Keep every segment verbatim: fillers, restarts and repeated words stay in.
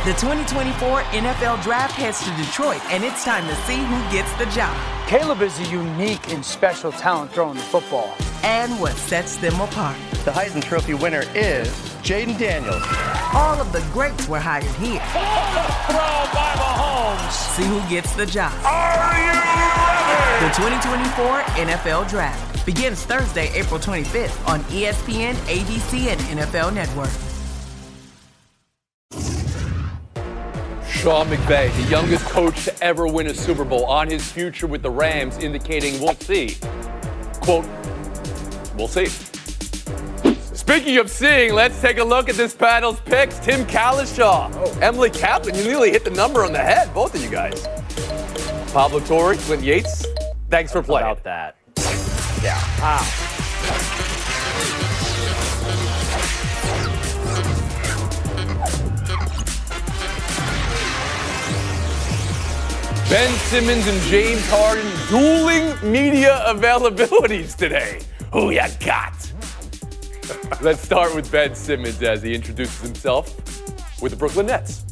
The twenty twenty-four N F L Draft heads to Detroit, and it's time to see who gets the job. Caleb is a unique and special talent throwing the football. And what sets them apart. The Heisman Trophy winner is Jaden Daniels. All of the greats were hired here. Throw by Mahomes. See who gets the job. Are you ready? The twenty twenty-four N F L Draft begins Thursday, April twenty-fifth on E S P N, A B C, and N F L Network. Sean McVay, the youngest coach to ever win a Super Bowl, on his future with the Rams, indicating we'll see. Quote, we'll see. Speaking of seeing, let's take a look at this panel's picks. Tim Calishaw, oh. Emily Kaplan, you nearly hit the number on the head, both of you guys. Pablo Torre, Clinton Yates, thanks for playing. About that. Yeah. Wow. Ben Simmons and James Harden dueling media availabilities today. Who ya got? Let's start with Ben Simmons as he introduces himself with the Brooklyn Nets.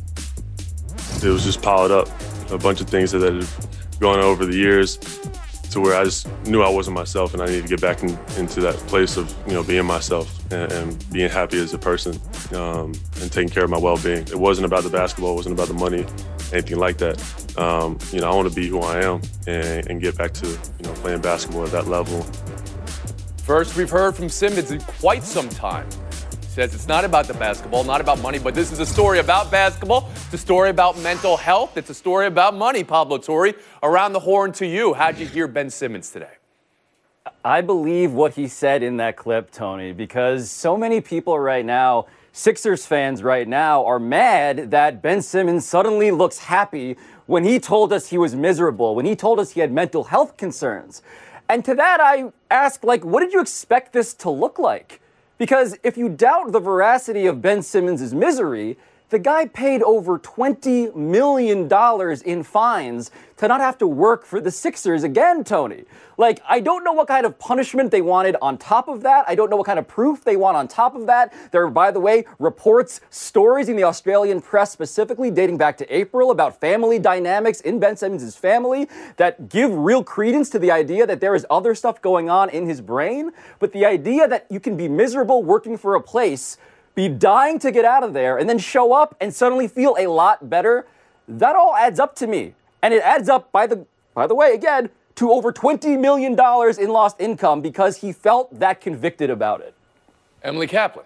It was just piled up, a bunch of things that had gone on over the years to where I just knew I wasn't myself and I needed to get back in, into that place of, you know, being myself and, and being happy as a person um, and taking care of my well-being. It wasn't about the basketball, it wasn't about the money, anything like that. Um, you know, I want to be who I am and, and get back to, you know, playing basketball at that level. First, we've heard from Simmons in quite some time. He says it's not about the basketball, not about money, but this is a story about basketball. It's a story about mental health. It's a story about money, Pablo Torre. Around the horn to you. How'd you hear Ben Simmons today? I believe what he said in that clip, Tony, because so many people right now, Sixers fans right now, are mad that Ben Simmons suddenly looks happy when he told us he was miserable, when he told us he had mental health concerns. And to that, I ask, like, what did you expect this to look like? Because if you doubt the veracity of Ben Simmons' misery, the guy paid over twenty million dollars in fines to not have to work for the Sixers again, Tony. Like, I don't know what kind of punishment they wanted on top of that. I don't know what kind of proof they want on top of that. There are, by the way, reports, stories in the Australian press specifically dating back to April about family dynamics in Ben Simmons' family that give real credence to the idea that there is other stuff going on in his brain. But the idea that you can be miserable working for a place, be dying to get out of there, and then show up and suddenly feel a lot better, that all adds up to me. And it adds up, by the by the way, again, to over twenty million dollars in lost income because he felt that convicted about it. Emily Kaplan.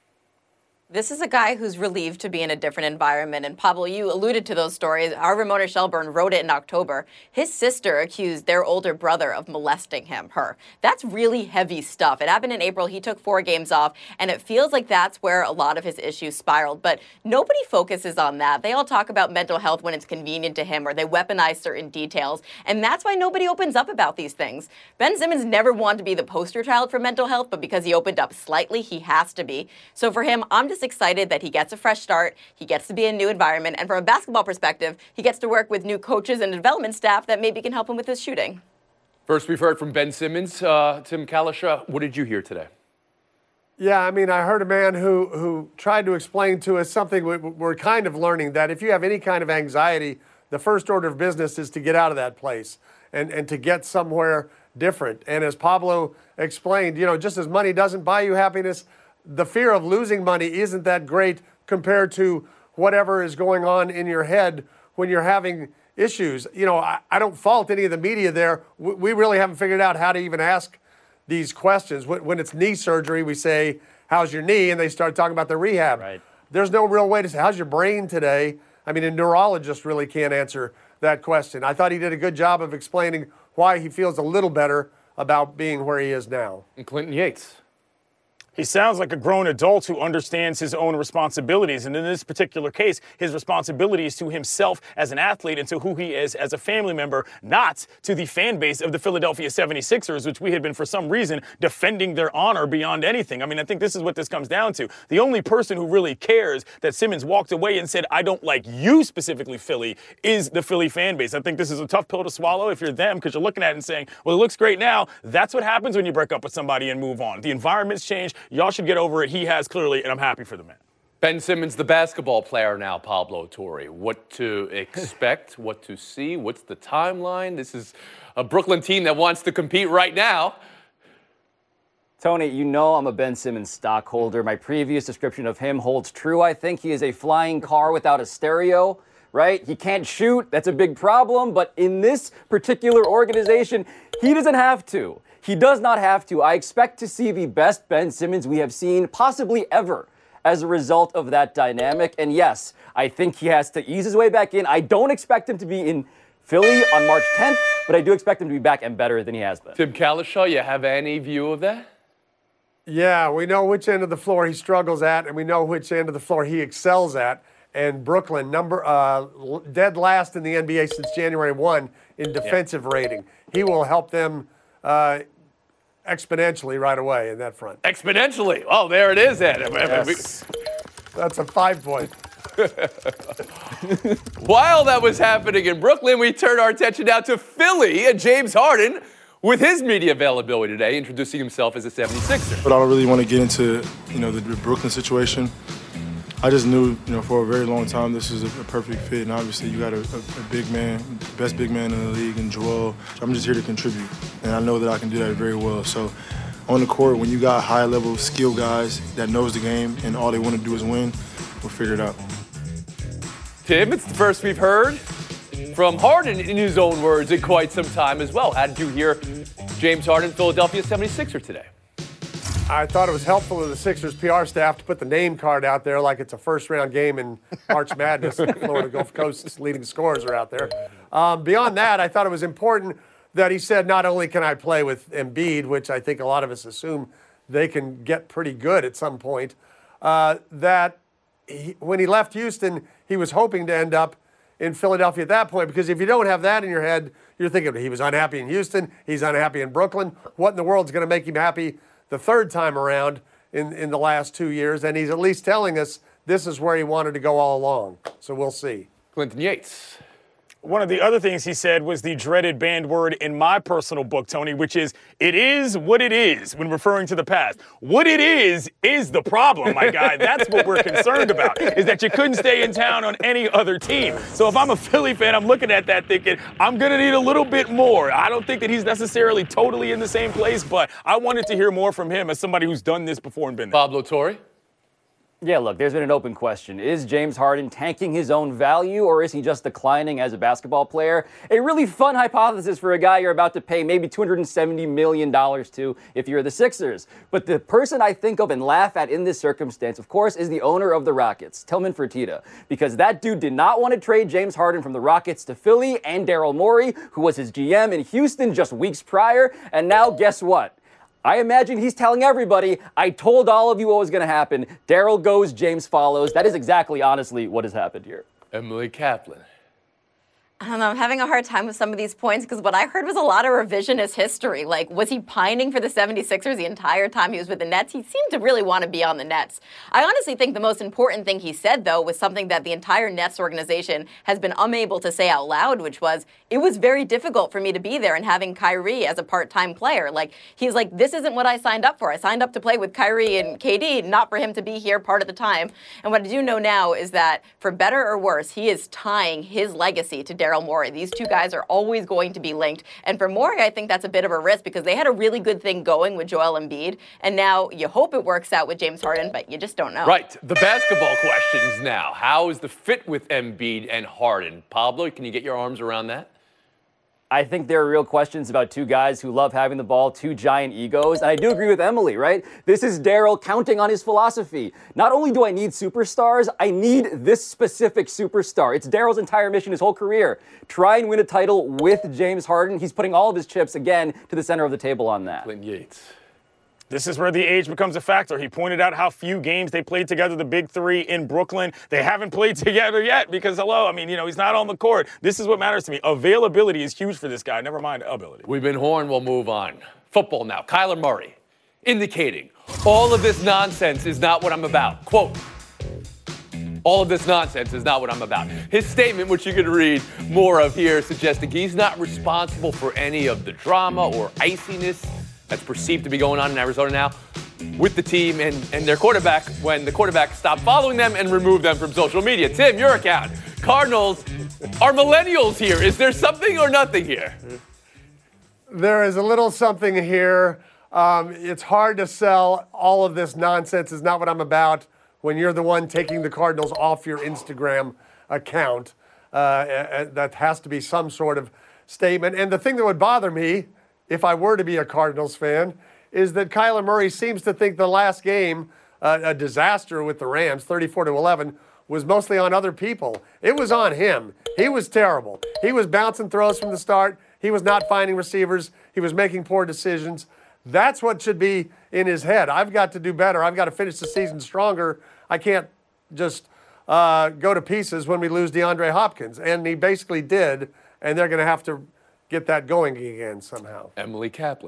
This is a guy who's relieved to be in a different environment. And Pablo, you alluded to those stories. Our Ramona Shelburne wrote it in October. His sister accused their older brother of molesting him, her. That's really heavy stuff. It happened in April. He took four games off, and it feels like that's where a lot of his issues spiraled. But nobody focuses on that. They all talk about mental health when it's convenient to him, or they weaponize certain details. And that's why nobody opens up about these things. Ben Simmons never wanted to be the poster child for mental health, but because he opened up slightly, he has to be. So for him, I'm just excited that he gets a fresh start, he gets to be in a new environment, and from a basketball perspective, he gets to work with new coaches and development staff that maybe can help him with his shooting. First, we've heard from Ben Simmons. Uh, Tim Calishaw, what did you hear today? Yeah, I mean, I heard a man who, who tried to explain to us something we, we're kind of learning, that if you have any kind of anxiety, the first order of business is to get out of that place and, and to get somewhere different. And as Pablo explained, you know, just as money doesn't buy you happiness, the fear of losing money isn't that great compared to whatever is going on in your head when you're having issues. You know, I, I don't fault any of the media there. We, we really haven't figured out how to even ask these questions. When, when it's knee surgery, we say, how's your knee? And they start talking about the rehab. Right. There's no real way to say, how's your brain today? I mean, a neurologist really can't answer that question. I thought he did a good job of explaining why he feels a little better about being where he is now. And Clinton Yates. He sounds like a grown adult who understands his own responsibilities. And in this particular case, his responsibility is to himself as an athlete and to who he is as a family member, not to the fan base of the Philadelphia seventy-sixers, which we had been, for some reason, defending their honor beyond anything. I mean, I think this is what this comes down to. The only person who really cares that Simmons walked away and said, I don't like you specifically, Philly, is the Philly fan base. I think this is a tough pill to swallow if you're them, because you're looking at it and saying, well, it looks great now. That's what happens when you break up with somebody and move on. The environment's changed. Y'all should get over it. He has, clearly, and I'm happy for the man. Ben Simmons, the basketball player now, Pablo Torre. What to expect, what to see, what's the timeline? This is a Brooklyn team that wants to compete right now. Tony, you know I'm a Ben Simmons stockholder. My previous description of him holds true. I think he is a flying car without a stereo, right? He can't shoot. That's a big problem. But in this particular organization, he doesn't have to. He does not have to. I expect to see the best Ben Simmons we have seen possibly ever as a result of that dynamic. And yes, I think he has to ease his way back in. I don't expect him to be in Philly on March tenth, but I do expect him to be back and better than he has been. Tim Calishaw, you have any view of that? Yeah, we know which end of the floor he struggles at, and we know which end of the floor he excels at. And Brooklyn, number uh, dead last in the N B A since January first in defensive yeah. rating. He will help them uh, exponentially right away in that front. Exponentially? Oh, there it is, Ed. Yes. That's a five point. While that was happening in Brooklyn, we turn our attention now to Philly and James Harden with his media availability today, introducing himself as a seventy-sixer. But I don't really want to get into, you know, the, the Brooklyn situation. I just knew, you know, for a very long time this is a, a perfect fit, and obviously you got a, a, a big man, best big man in the league, in Joel. I'm just here to contribute, and I know that I can do that very well. So on the court, when you got high-level skill guys that knows the game and all they want to do is win, we'll figure it out. Tim, it's the first we've heard from Harden in his own words in quite some time as well. How did you hear James Harden, Philadelphia seventy-sixer today? I thought it was helpful to the Sixers P R staff to put the name card out there like it's a first-round game in March Madness. Florida Gulf Coast's leading scorers are out there. Um, beyond that, I thought it was important that he said not only can I play with Embiid, which I think a lot of us assume they can get pretty good at some point, uh, that he, when he left Houston, he was hoping to end up in Philadelphia at that point, because if you don't have that in your head, you're thinking he was unhappy in Houston, he's unhappy in Brooklyn. What in the world is going to make him happy the third time around in, in the last two years? And he's at least telling us this is where he wanted to go all along. So we'll see. Clinton Yates. One of the other things he said was the dreaded banned word in my personal book, Tony, which is, it is what it is, when referring to the past. What it is is the problem, my guy. That's what we're concerned about, is that you couldn't stay in town on any other team. So if I'm a Philly fan, I'm looking at that thinking, I'm going to need a little bit more. I don't think that he's necessarily totally in the same place, but I wanted to hear more from him as somebody who's done this before and been there. Pablo Torre? Yeah, look, there's been an open question. Is James Harden tanking his own value, or is he just declining as a basketball player? A really fun hypothesis for a guy you're about to pay maybe two hundred seventy million dollars to if you're the Sixers. But the person I think of and laugh at in this circumstance, of course, is the owner of the Rockets, Tillman Fertitta, because that dude did not want to trade James Harden from the Rockets to Philly and Daryl Morey, who was his G M in Houston just weeks prior. And now, guess what? I imagine he's telling everybody, I told all of you what was going to happen. Daryl goes, James follows. That is exactly, honestly, what has happened here. Emily Kaplan. I don't know, I'm having a hard time with some of these points because what I heard was a lot of revisionist history. Like, was he pining for the seventy-sixers the entire time he was with the Nets? He seemed to really want to be on the Nets. I honestly think the most important thing he said, though, was something that the entire Nets organization has been unable to say out loud, which was, it was very difficult for me to be there and having Kyrie as a part-time player. Like, he's like, this isn't what I signed up for. I signed up to play with Kyrie and K D, not for him to be here part of the time. And what I do know now is that, for better or worse, he is tying his legacy to Daryl Morey. These two guys are always going to be linked. And for Morey, I think that's a bit of a risk because they had a really good thing going with Joel Embiid. And now you hope it works out with James Harden, but you just don't know. Right. The basketball questions now. How is the fit with Embiid and Harden? Pablo, can you get your arms around that? I think there are real questions about two guys who love having the ball, two giant egos. And I do agree with Emily, right? This is Daryl counting on his philosophy. Not only do I need superstars, I need this specific superstar. It's Daryl's entire mission his whole career. Try and win a title with James Harden. He's putting all of his chips, again, to the center of the table on that. Clinton Yates. This is where the age becomes a factor. He pointed out how few games they played together, the big three in Brooklyn. They haven't played together yet because, hello, I mean, you know, he's not on the court. This is what matters to me. Availability is huge for this guy. Never mind ability. We've been horned. We'll move on. Football now. Kyler Murray indicating all of this nonsense is not what I'm about. Quote, all of this nonsense is not what I'm about. His statement, which you can read more of here, suggesting he's not responsible for any of the drama or iciness that's perceived to be going on in Arizona now. with the team and, and their quarterback when the quarterback stopped following them and removed them from social media. Tim, your account. Cardinals are millennials here. Is there something or nothing here? There is a little something here. Um, it's hard to sell all of this nonsense. Is not what I'm about when you're the one taking the Cardinals off your Instagram account. Uh, that has to be some sort of statement. And the thing that would bother me, if I were to be a Cardinals fan, is that Kyler Murray seems to think the last game, uh, a disaster with the Rams, thirty-four to eleven, was mostly on other people. It was on him. He was terrible. He was bouncing throws from the start. He was not finding receivers. He was making poor decisions. That's what should be in his head. I've got to do better. I've got to finish the season stronger. I can't just uh, go to pieces when we lose DeAndre Hopkins. And he basically did, and they're going to have to get that going again somehow. Emily Kaplan.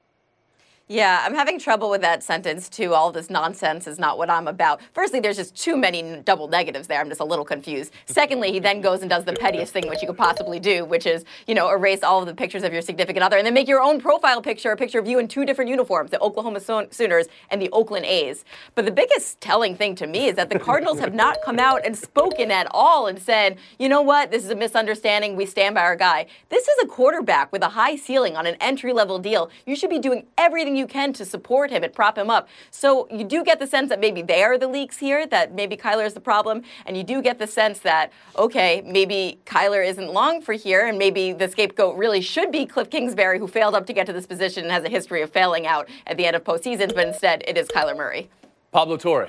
Yeah, I'm having trouble with that sentence, too. All this nonsense is not what I'm about. Firstly, there's just too many double negatives there. I'm just a little confused. Secondly, he then goes and does the pettiest thing which you could possibly do, which is, you know, erase all of the pictures of your significant other and then make your own profile picture, a picture of you in two different uniforms, the Oklahoma Sooners and the Oakland A's. But the biggest telling thing to me is that the Cardinals have not come out and spoken at all and said, you know what, this is a misunderstanding. We stand by our guy. This is a quarterback with a high ceiling on an entry-level deal. You should be doing everything you can to support him and prop him up. So you do get the sense that maybe they are the leaks here, that maybe Kyler is the problem, and you do get the sense that, okay, maybe Kyler isn't long for here, and maybe the scapegoat really should be Cliff Kingsbury, who failed up to get to this position and has a history of failing out at the end of postseasons, but instead it is Kyler Murray. Pablo Torre.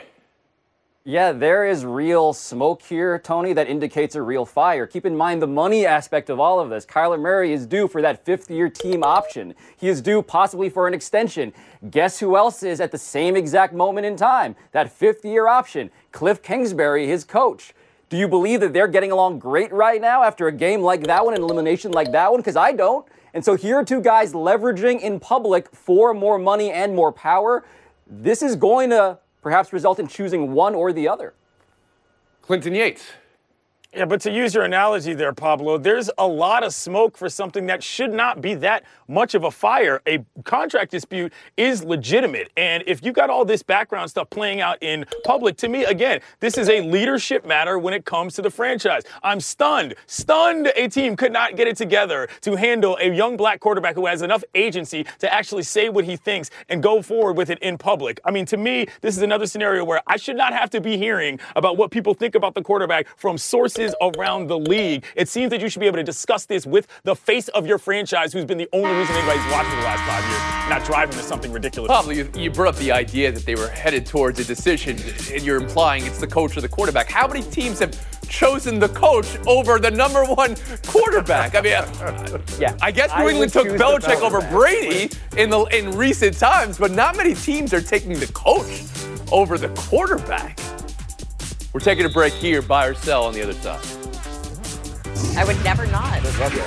Yeah, there is real smoke here, Tony, that indicates a real fire. Keep in mind the money aspect of all of this. Kyler Murray is due for that fifth-year team option. He is due possibly for an extension. Guess who else is at the same exact moment in time? That fifth-year option, Cliff Kingsbury, his coach. Do you believe that they're getting along great right now after a game like that one, an elimination like that one? Because I don't. And so here are two guys leveraging in public for more money and more power. This is going to perhaps result in choosing one or the other. Clinton Yates. Yeah, but to use your analogy there, Pablo, there's a lot of smoke for something that should not be that much of a fire. A contract dispute is legitimate. And if you got all this background stuff playing out in public, to me, again, this is a leadership matter when it comes to the franchise. I'm stunned, stunned a team could not get it together to handle a young black quarterback who has enough agency to actually say what he thinks and go forward with it in public. I mean, to me, this is another scenario where I should not have to be hearing about what people think about the quarterback from sources around the league. It seems that you should be able to discuss this with the face of your franchise, who's been the only reason anybody's watching the last five years, not driving to something ridiculous. Pablo, you, you brought up the idea that they were headed towards a decision, and you're implying it's the coach or the quarterback. How many teams have chosen the coach over the number one quarterback? I mean, yeah, I guess New England took Belichick over Brady in the in recent times, but not many teams are taking the coach over the quarterback. We're taking a break here, buy or sell on the other side. I would never not.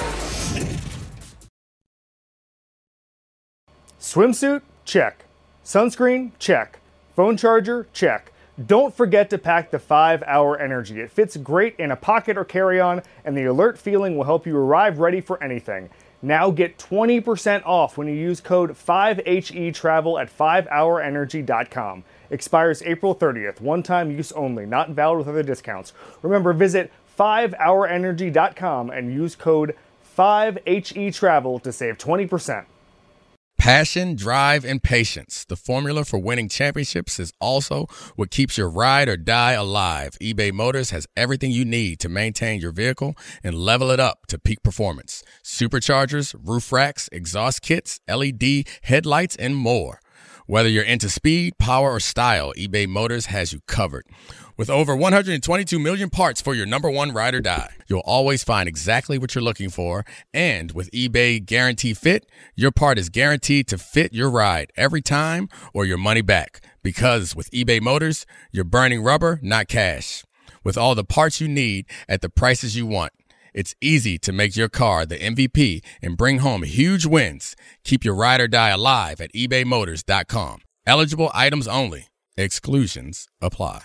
Swimsuit? Check. Sunscreen? Check. Phone charger? Check. Don't forget to pack the five hour Energy. It fits great in a pocket or carry-on, and the alert feeling will help you arrive ready for anything. Now get twenty percent off when you use code five H E travel at five hour energy dot com. Expires April thirtieth. One-time use only. Not valid with other discounts. Remember, visit five hour energy dot com and use code five H E travel to save twenty percent. Passion, drive, and patience. The formula for winning championships is also what keeps your ride or die alive. eBay Motors has everything you need to maintain your vehicle and level it up to peak performance. Superchargers, roof racks, exhaust kits, L E D headlights, and more. Whether you're into speed, power, or style, eBay Motors has you covered. With over one hundred twenty-two million parts for your number one ride or die, you'll always find exactly what you're looking for. And with eBay Guarantee Fit, your part is guaranteed to fit your ride every time or your money back. Because with eBay Motors, you're burning rubber, not cash. With all the parts you need at the prices you want, it's easy to make your car the M V P and bring home huge wins. Keep your ride or die alive at ebay motors dot com. Eligible items only. Exclusions apply.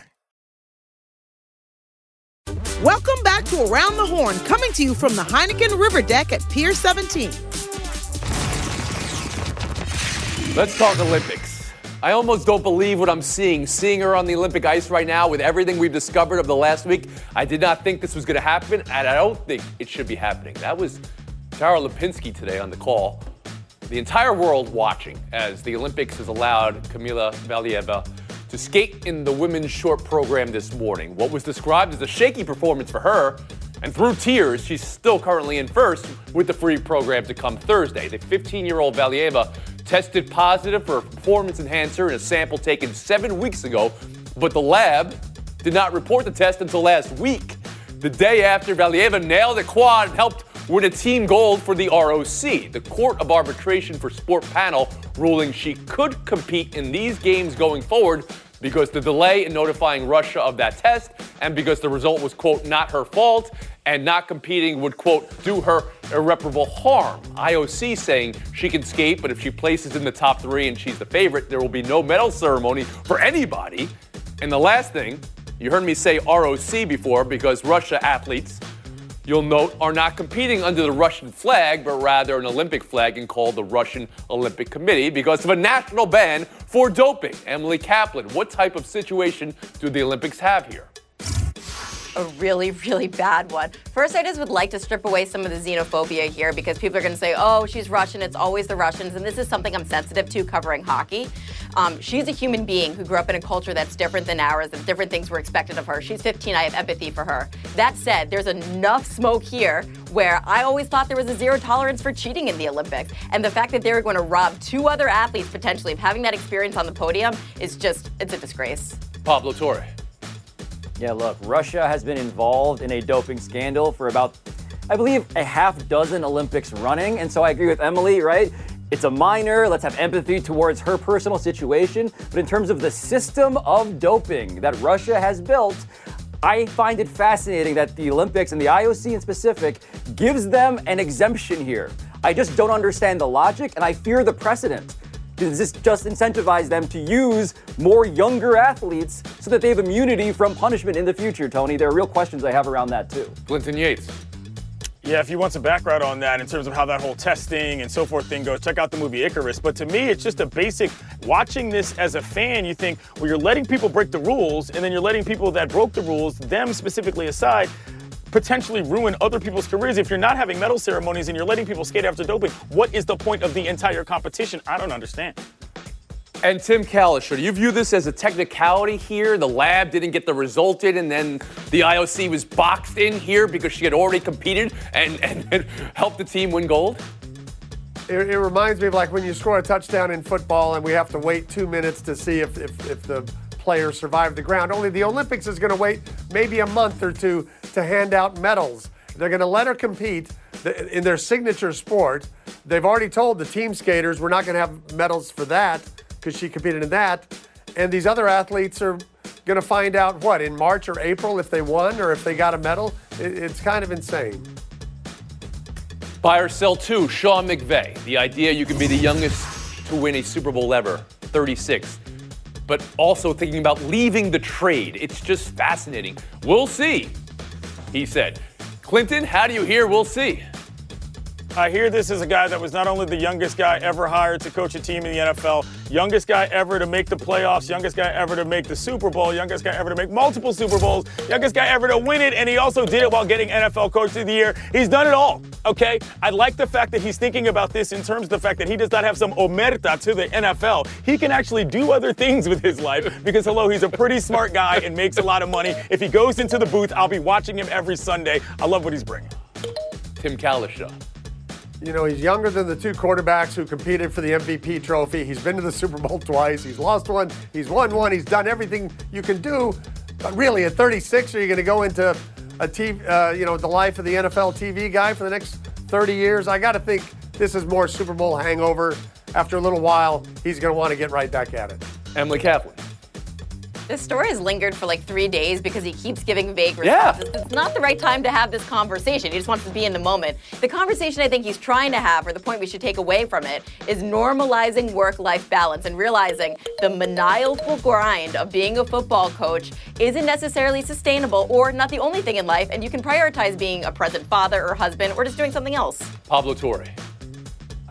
Welcome back to Around the Horn, coming to you from the Heineken River Deck at Pier seventeen. Let's talk Olympics. I almost don't believe what I'm seeing. Seeing her on the Olympic ice right now with everything we've discovered of the last week, I did not think this was going to happen, and I don't think it should be happening. That was Tara Lipinski today on the call. The entire world watching as the Olympics has allowed Kamila Valieva to skate in the women's short program this morning. What was described as a shaky performance for her, and through tears, she's still currently in first with the free program to come Thursday. The fifteen-year-old Valieva tested positive for a performance enhancer in a sample taken seven weeks ago, but the lab did not report the test until last week, the day after Valieva nailed a quad and helped win a team gold for the R O C, the Court of Arbitration for Sport panel, ruling she could compete in these games going forward because the delay in notifying Russia of that test and because the result was, quote, not her fault and not competing would, quote, do her irreparable harm. I O C saying she can skate, but if she places in the top three and she's the favorite, there will be no medal ceremony for anybody. And the last thing, you heard me say R O C before because Russia athletes, you'll note, are not competing under the Russian flag, but rather an Olympic flag and called the Russian Olympic Committee because of a national ban for doping. Emily Kaplan, what type of situation do the Olympics have here? A really, really bad one. First, I just would like to strip away some of the xenophobia here because people are going to say, oh, she's Russian, it's always the Russians, and this is something I'm sensitive to covering hockey. Um, she's a human being who grew up in a culture that's different than ours, and different things were expected of her. She's fifteen, I have empathy for her. That said, there's enough smoke here where I always thought there was a zero tolerance for cheating in the Olympics, and the fact that they were going to rob two other athletes potentially of having that experience on the podium is just, it's a disgrace. Pablo Torre. Yeah, look, Russia has been involved in a doping scandal for about, I believe, a half dozen Olympics running. And so I agree with Emily, right? It's a minor. Let's have empathy towards her personal situation. But in terms of the system of doping that Russia has built, I find it fascinating that the Olympics and the I O C in specific gives them an exemption here. I just don't understand the logic, and I fear the precedent. Does this just incentivize them to use more younger athletes so that they have immunity from punishment in the future, Tony? There are real questions I have around that, too. Clinton Yates. Yeah, if you want some background on that in terms of how that whole testing and so forth thing goes, check out the movie Icarus. But to me, it's just a basic, watching this as a fan, you think, well, you're letting people break the rules, and then you're letting people that broke the rules, them specifically aside, potentially ruin other people's careers. If you're not having medal ceremonies and you're letting people skate after doping, what is the point of the entire competition? I don't understand. And Tim Kalisher, do you view this as a technicality here? The lab didn't get the result in, and then the I O C was boxed in here because she had already competed and, and, and helped the team win gold? It, it reminds me of like when you score a touchdown in football and we have to wait two minutes to see if, if, if the player survived the ground. Only the Olympics is going to wait maybe a month or two to hand out medals. They're going to let her compete in their signature sport. They've already told the team skaters we're not going to have medals for that because she competed in that. And these other athletes are going to find out, what, in March or April if they won or if they got a medal? It, it's kind of insane. Buy or sell two, Sean McVay. The idea you can be the youngest to win a Super Bowl ever, thirty-six. But also thinking about leaving the trade. It's just fascinating. We'll see, he said. Clinton, how do you hear we'll see? I hear this as a guy that was not only the youngest guy ever hired to coach a team in the N F L, youngest guy ever to make the playoffs, youngest guy ever to make the Super Bowl, youngest guy ever to make multiple Super Bowls, youngest guy ever to win it, and he also did it while getting N F L Coach of the Year. He's done it all, okay? I like the fact that he's thinking about this in terms of the fact that he does not have some omerta to the N F L. He can actually do other things with his life because, hello, he's a pretty smart guy and makes a lot of money. If he goes into the booth, I'll be watching him every Sunday. I love what he's bringing. Tim Kalisher. You know, he's younger than the two quarterbacks who competed for the M V P trophy. He's been to the Super Bowl twice. He's lost one. He's won one. He's done everything you can do. But really, at thirty-six, are you going to go into a T V, uh, you know, the life of the N F L T V guy for the next thirty years? I got to think this is more Super Bowl hangover. After a little while, he's going to want to get right back at it. Emily Kaplan. This story has lingered for like three days because he keeps giving vague responses. Yeah. It's not the right time to have this conversation. He just wants to be in the moment. The conversation I think he's trying to have, or the point we should take away from it, is normalizing work-life balance and realizing the maniacal grind of being a football coach isn't necessarily sustainable or not the only thing in life, and you can prioritize being a present father or husband or just doing something else. Pablo Torre.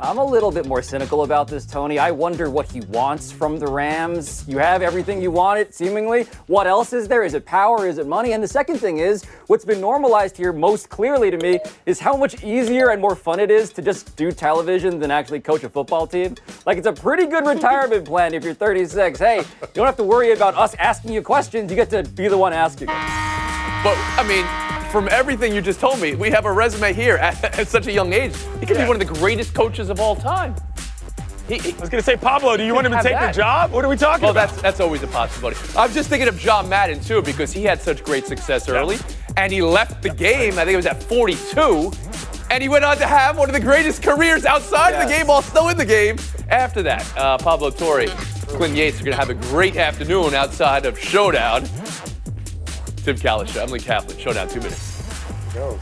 I'm a little bit more cynical about this, Tony. I wonder what he wants from the Rams. You have everything you wanted, seemingly. What else is there? Is it power? Is it money? And the second thing is, what's been normalized here most clearly to me is how much easier and more fun it is to just do television than actually coach a football team. Like, it's a pretty good retirement plan if you're thirty-six. Hey, you don't have to worry about us asking you questions. You get to be the one asking. But, I mean, from everything you just told me, we have a resume here at, at such a young age. He could yeah. be one of the greatest coaches of all time. He, he, I was going to say, Pablo, do you want him to take that. the job? What are we talking well, about? Well, that's, that's always a possibility. I'm just thinking of John Madden, too, because he had such great success early, yeah. and he left the game, I think it was at forty-two, and he went on to have one of the greatest careers outside yes. of the game while still in the game after that. Uh, Pablo Torre, Clint Yates are going to have a great afternoon outside of Showdown. Tim Kalisha, Emily Kaplan, Showdown, two minutes. Go.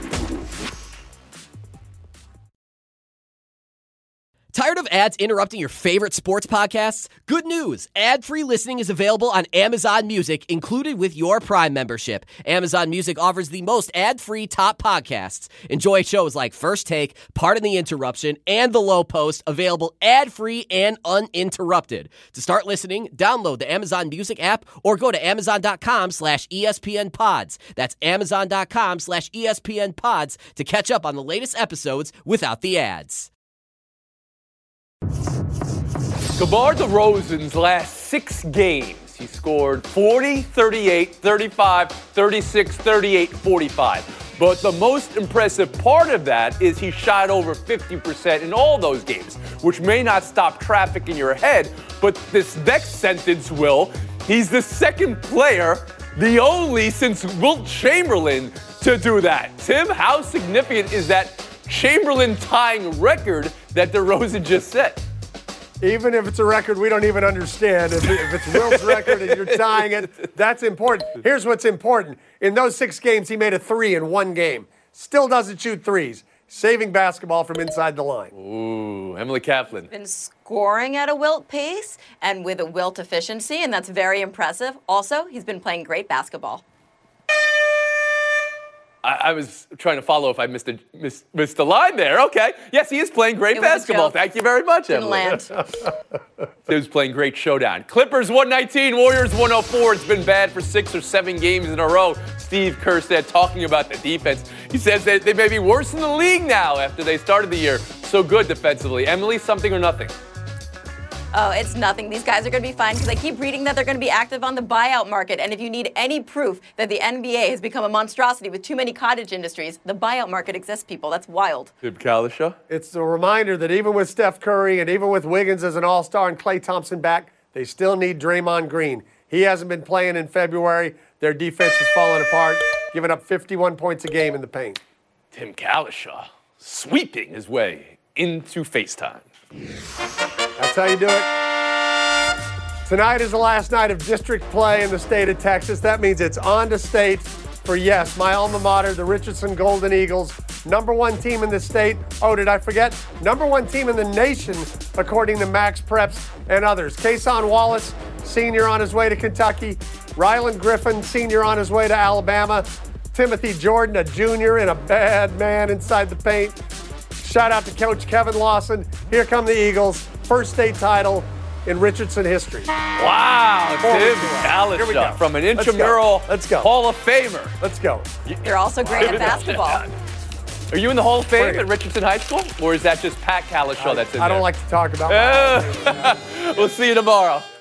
Tired of ads interrupting your favorite sports podcasts? Good news! Ad-free listening is available on Amazon Music, included with your Prime membership. Amazon Music offers the most ad-free top podcasts. Enjoy shows like First Take, Pardon the Interruption, and The Low Post, available ad-free and uninterrupted. To start listening, download the Amazon Music app or go to amazon.com slash ESPN pods. That's amazon.com slash ESPN pods to catch up on the latest episodes without the ads. DeMar DeRozan's last six games, he scored forty, thirty-eight, thirty-five, thirty-six, thirty-eight, forty-five. But the most impressive part of that is he shot over fifty percent in all those games, which may not stop traffic in your head, but this next sentence will. He's the second player, the only since Wilt Chamberlain, to do that. Tim, how significant is that Chamberlain tying record that DeRozan just set? Even if it's a record we don't even understand, if, if it's Wilt's record and you're tying it, that's important. Here's what's important. In those six games, he made a three in one game. Still doesn't shoot threes. Saving basketball from inside the line. Ooh, Emily Kaplan. Been scoring at a Wilt pace and with a Wilt efficiency, and that's very impressive. Also, he's been playing great basketball. I, I was trying to follow if I missed a, missed, missed a line there. Okay. Yes, he is playing great basketball. Thank you very much, Didn't Emily. Land. He was playing great showdown. Clippers one nineteen, Warriors one oh four. It's been bad for six or seven games in a row. Steve Kerr said, talking about the defense, he says that they may be worse in the league now after they started the year so good defensively. Emily, something or nothing? Oh, it's nothing. These guys are going to be fine because I keep reading that they're going to be active on the buyout market. And if you need any proof that the N B A has become a monstrosity with too many cottage industries, the buyout market exists, people. That's wild. Tim Kalisha? It's a reminder that even with Steph Curry and even with Wiggins as an all-star and Klay Thompson back, they still need Draymond Green. He hasn't been playing in February. Their defense is falling apart, giving up fifty-one points a game in the paint. Tim Kalisha sweeping his way into FaceTime. That's how you do it. Tonight is the last night of district play in the state of Texas. That means it's on to state for, yes, my alma mater, the Richardson Golden Eagles. Number one team in the state. Oh, did I forget? Number one team in the nation, according to Max Preps and others. Kason Wallace, senior, on his way to Kentucky. Ryland Griffin, senior, on his way to Alabama. Timothy Jordan, a junior and a bad man inside the paint. Shout out to Coach Kevin Lawson. Here come the Eagles. First state title in Richardson history. Wow, Tim Kalisha from an intramural Let's go. Hall of Famer. Let's go. You're also great at basketball. Are you in the Hall of Fame at Richardson High School? Or is that just Pat Kalisha that's in there? I don't like to talk about that. We'll see you tomorrow.